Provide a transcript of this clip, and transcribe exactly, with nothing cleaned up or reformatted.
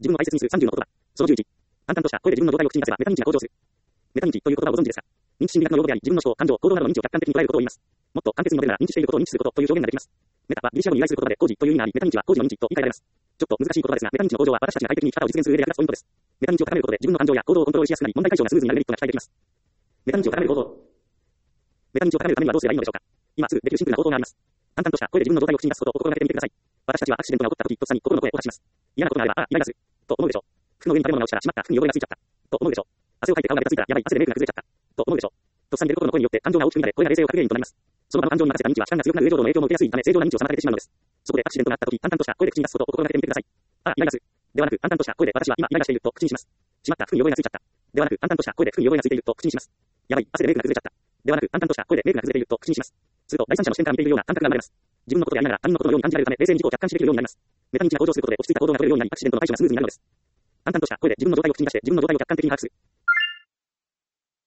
自分の大切にするさんじゅうの言葉。そのじゅういち。淡々とした声で自分の状態を口に出せばメタ認知が向上する。メタ認知という言葉をご存知ですか？認知心理学の用語であり、自分の思考、感情、行動などの認知を客観的に捉えることを言います。もっと簡潔に述べるなら認知していることを認知することという表現ができます。メタはギリシャ語に由来する言葉で工事という意味があり、メタ認知は工事の認知と理解されます。ちょっと難しい言葉ですが、メタ認知の向上は私たちが快適に生き方を実現する上で役立つポイントです。メタ認知を高めることで自分の感情や行動をコントロールしやすくなり、問題解消がスムーズになるメリットが期待できます。メタ認知を高める行動。メタ認知を高めるためにはどうすればいいのでしょうか？今すぐできるシンプルな方法があります。淡々とした声で自分の状態を口に出すことを心がけてみてください。私たちはアクシデントが起こった時、とっさに心の声を出します。嫌なことがあれば、ああ、イライラする。と思うでしょう。服の上に食べ物が落ちたらしまった、服に汚れがついちゃった。と思うでしょう。汗をかいて顔がベタついたら、やばい、汗でメイクが崩れちゃった。と思うでしょう。とっさに出ることの声によって感情が大きく乱れ、声が冷静を欠く原因となります。その場の感情に任せた認知は、主観が強くなる上情動の影響も受けやすいため、正常な認知を妨げてしまうのです。そこでアクシデントがあった時、淡々とした声で口に出すことを心がけてみてください。ああ、イライラする。ではなく、淡々とした声で、私は今イライラしていると口にします。しまった、服に汚れがついちゃった。ではなく、淡々とした声で、服に汚れがついていると口にします。やばい、汗でメイクが崩れちゃった。ではなく、淡々とした声でメイクが崩れていると口にします。すると、第三者の視点から見ているような感覚が生まれます。自分のことでありながら他人のことのように感じられるため、冷静に自己を客観視できるようになります。メタ認知が向上することで落ち着いた行動が取れるようになり、アクシデントの対処がスムーズになるのです。淡々とした声で自分の状態を口に出して、自分の状態を客観的に把握する。